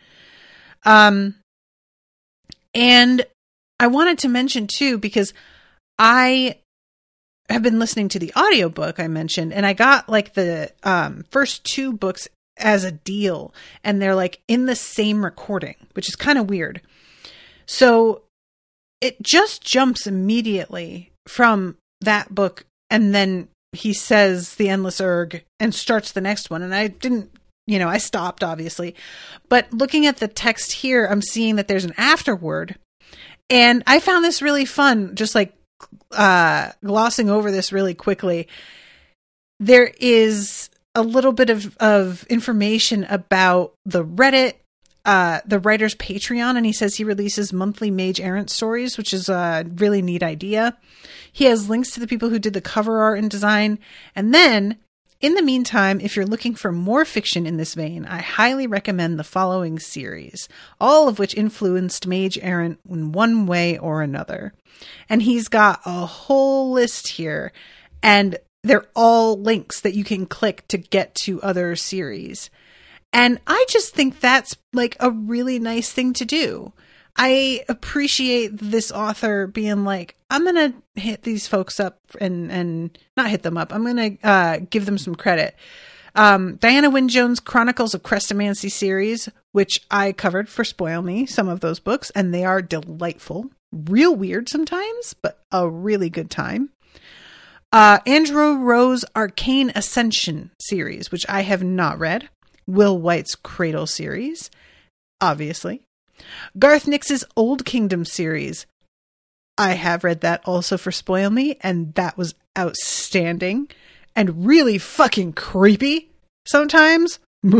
And I wanted to mention too, because I have been listening to the audiobook I mentioned, and I got like the first two books as a deal, and they're like in the same recording, which is kind of weird. So it just jumps immediately from that book, and then he says the Endless Urg and starts the next one. And I didn't, I stopped obviously, but looking at the text here, I'm seeing that there's an afterword. And I found this really fun, just like glossing over this really quickly. There is a little bit of information about the Reddit, the writer's Patreon, and he says he releases monthly Mage Errant stories, which is a really neat idea. He has links to the people who did the cover art and design. And then, in the meantime, if you're looking for more fiction in this vein, I highly recommend the following series, all of which influenced Mage Errant in one way or another. And he's got a whole list here, and they're all links that you can click to get to other series. And I just think that's like a really nice thing to do. I appreciate this author being like, I'm going to hit these folks up and not hit them up. I'm going to give them some credit. Diana Wynne Jones' Chronicles of Crestomancy series, which I covered for Spoil Me, some of those books, and they are delightful. Real weird sometimes, but a really good time. Andrew Rowe's Arcane Ascension series, which I have not read. Will White's Cradle series, obviously. Garth Nix's Old Kingdom series. I have read that also for Spoil Me, and that was outstanding and really fucking creepy sometimes.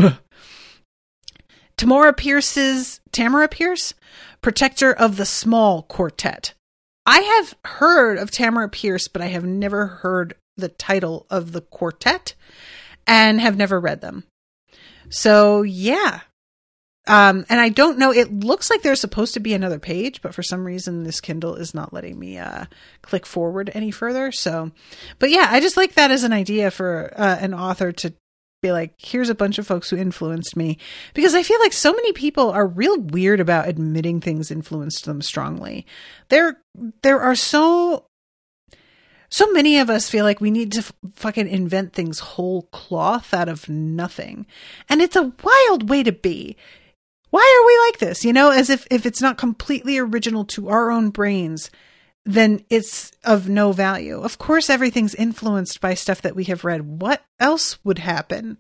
Tamora Pierce, Protector of the Small Quartet. I have heard of Tamora Pierce, but I have never heard the title of the quartet and have never read them. So, yeah. And I don't know, it looks like there's supposed to be another page, but for some reason this Kindle is not letting me click forward any further. So, but yeah, I just like that as an idea for an author to be like, here's a bunch of folks who influenced me. Because I feel like so many people are real weird about admitting things influenced them strongly. There are so many of us feel like we need to fucking invent things whole cloth out of nothing. And it's a wild way to be. Why are we like this? As if it's not completely original to our own brains, then it's of no value. Of course, everything's influenced by stuff that we have read. What else would happen,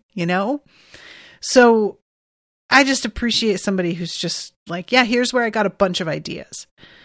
So I just appreciate somebody who's just like, yeah, here's where I got a bunch of ideas.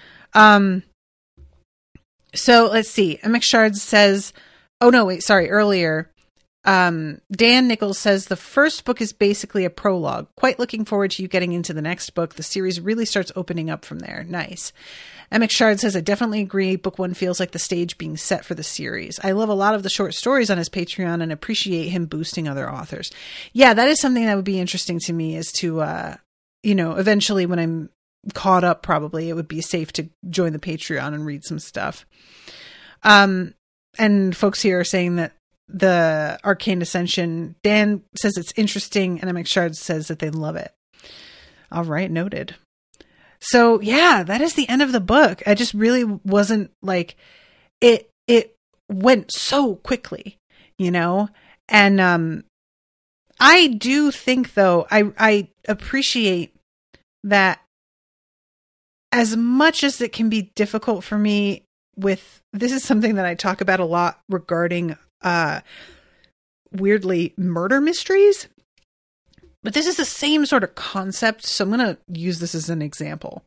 So let's see. MX Shards says, earlier. Dan Nichols says the first book is basically a prologue. Quite looking forward to you getting into the next book. The series really starts opening up from there. Nice. MX Shard says, I definitely agree. Book 1 feels like the stage being set for the series. I love a lot of the short stories on his Patreon and appreciate him boosting other authors. Yeah, that is something that would be interesting to me, is to, eventually when I'm caught up, probably, it would be safe to join the Patreon and read some stuff. And folks here are saying that the Arcane Ascension, Dan says it's interesting, and MX Shard says that they love it. All right, noted. So yeah, that is the end of the book. I just really wasn't like, it went so quickly, you know? And I do think, though, I appreciate that as much as it can be difficult for me with, this is something that I talk about a lot regarding weirdly murder mysteries, but this is the same sort of concept, so I'm going to use this as an example.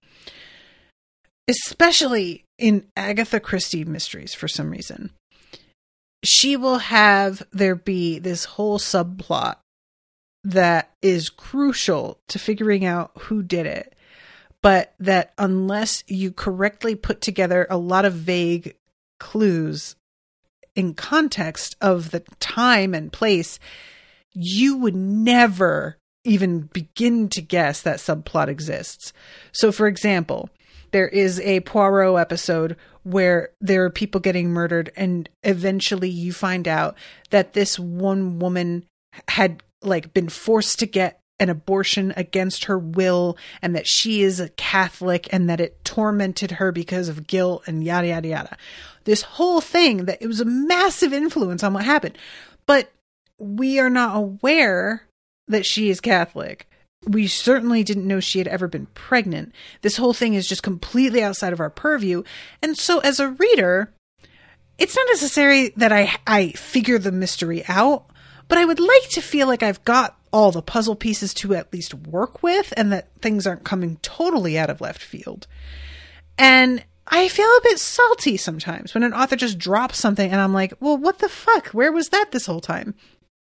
Especially in Agatha Christie mysteries, for some reason. She will have there be this whole subplot that is crucial to figuring out who did it, but that unless you correctly put together a lot of vague clues in context of the time and place, you would never even begin to guess that subplot exists. So, for example, there is a Poirot episode where there are people getting murdered, and eventually you find out that this one woman had been forced to get an abortion against her will, and that she is a Catholic, and that it tormented her because of guilt, and yada, yada, yada. This whole thing, that it was a massive influence on what happened. But we are not aware that she is Catholic. We certainly didn't know she had ever been pregnant. This whole thing is just completely outside of our purview. And so as a reader, it's not necessary that I figure the mystery out, but I would like to feel like I've got all the puzzle pieces to at least work with, and that things aren't coming totally out of left field. And I feel a bit salty sometimes when an author just drops something and I'm like, well, what the fuck? Where was that this whole time?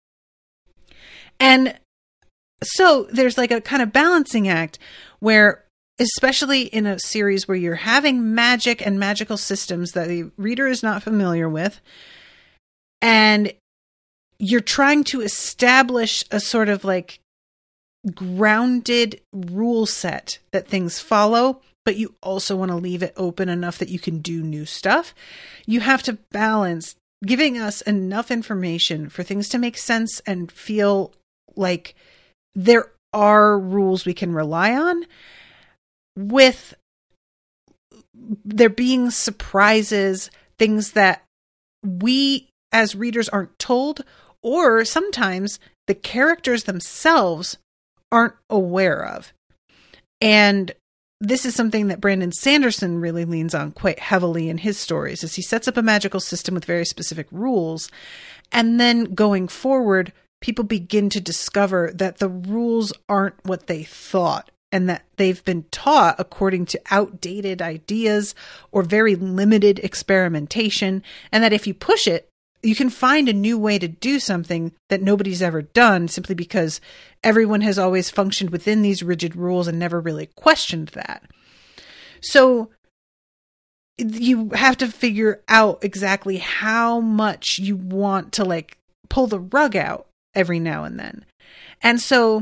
And so there's like a kind of balancing act where, especially in a series where you're having magic and magical systems that the reader is not familiar with, and you're trying to establish a sort of like grounded rule set that things follow, but you also want to leave it open enough that you can do new stuff. You have to balance giving us enough information for things to make sense and feel like there are rules we can rely on, with there being surprises, things that we as readers aren't told, or sometimes the characters themselves aren't aware of. And this is something that Brandon Sanderson really leans on quite heavily in his stories, is he sets up a magical system with very specific rules, and then going forward, people begin to discover that the rules aren't what they thought, and that they've been taught according to outdated ideas or very limited experimentation, and that if you push it, you can find a new way to do something that nobody's ever done, simply because everyone has always functioned within these rigid rules and never really questioned that. So you have to figure out exactly how much you want to like pull the rug out every now and then. And so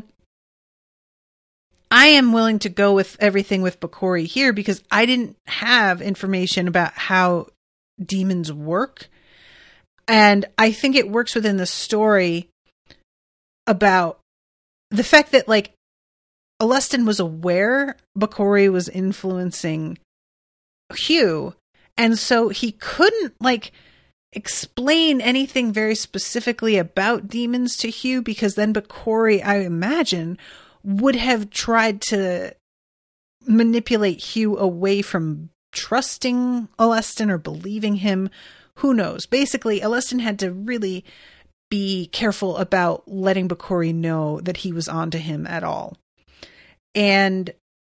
I am willing to go with everything with Bokori here, because I didn't have information about how demons work. And I think it works within the story about the fact that, like, Alestin was aware Bokori was influencing Hugh, and so he couldn't, like, explain anything very specifically about demons to Hugh, because then Bokori, I imagine, would have tried to manipulate Hugh away from trusting Alestin or believing him. Who knows? Basically, Alestin had to really be careful about letting Bokori know that he was onto him at all. And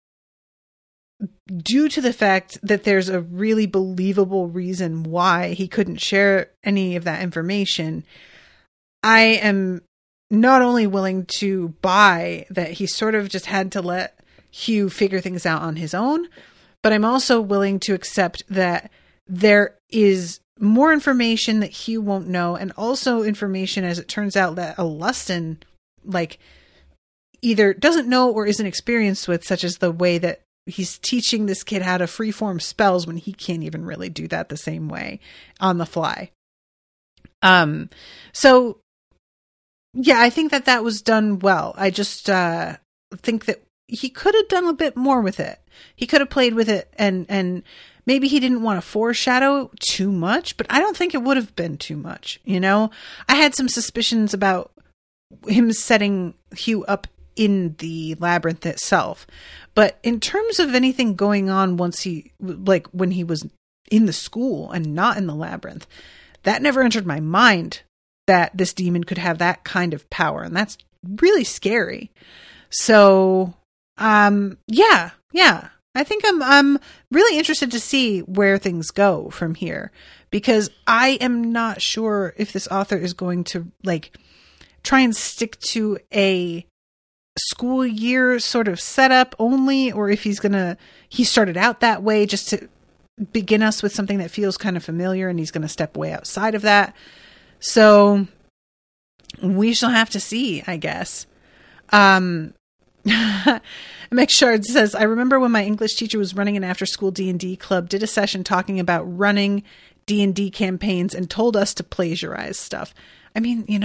due to the fact that there's a really believable reason why he couldn't share any of that information, I am not only willing to buy that he sort of just had to let Hugh figure things out on his own, but I'm also willing to accept that there is more information that Hugh won't know, and also information, as it turns out, that Alestin, like, either doesn't know or isn't experienced with, such as the way that he's teaching this kid how to freeform spells when he can't even really do that the same way on the fly. So yeah, I think that was done well. I just think that he could have done a bit more with it. He could have played with it, and maybe he didn't want to foreshadow too much, but I don't think it would have been too much. You know, I had some suspicions about him setting Hugh up in the labyrinth itself, but in terms of anything going on once when he was in the school and not in the labyrinth, that never entered my mind that this demon could have that kind of power, and that's really scary. So, yeah, I think I'm really interested to see where things go from here, because I am not sure if this author is going to try and stick to a school year sort of setup only, or if he started out that way just to begin us with something that feels kind of familiar, and he's going to step way outside of that. So we shall have to see, I guess. McShard says, I remember when my English teacher was running an after-school D&D club, did a session talking about running D&D campaigns and told us to plagiarize stuff. I mean, you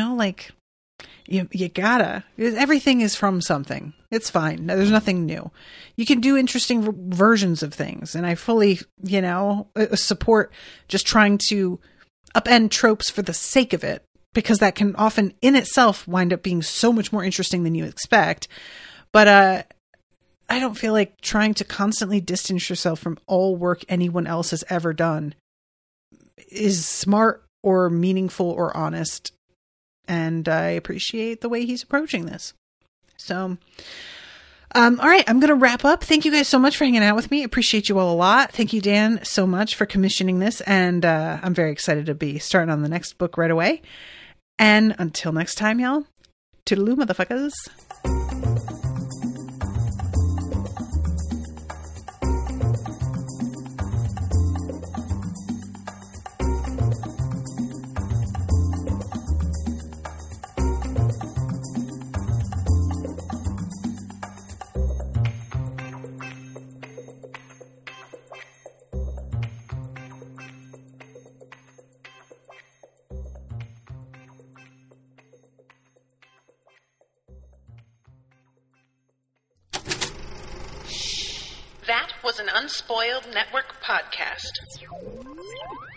gotta. Everything is from something. It's fine. There's nothing new. You can do interesting versions of things, and I fully, support just trying to upend tropes for the sake of it, because that can often in itself wind up being so much more interesting than you expect. But I don't feel like trying to constantly distance yourself from all work anyone else has ever done is smart or meaningful or honest. And I appreciate the way he's approaching this. So, all right, I'm going to wrap up. Thank you guys so much for hanging out with me. Appreciate you all a lot. Thank you, Dan, so much for commissioning this. And I'm very excited to be starting on the next book right away. And until next time, y'all, toodaloo, motherfuckers. That was an Unspoiled Network podcast.